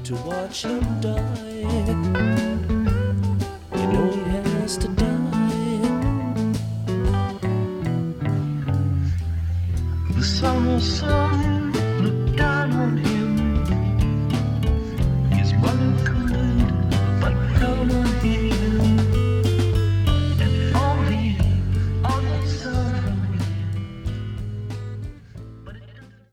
to watch him die. You know he has to die. The summer sun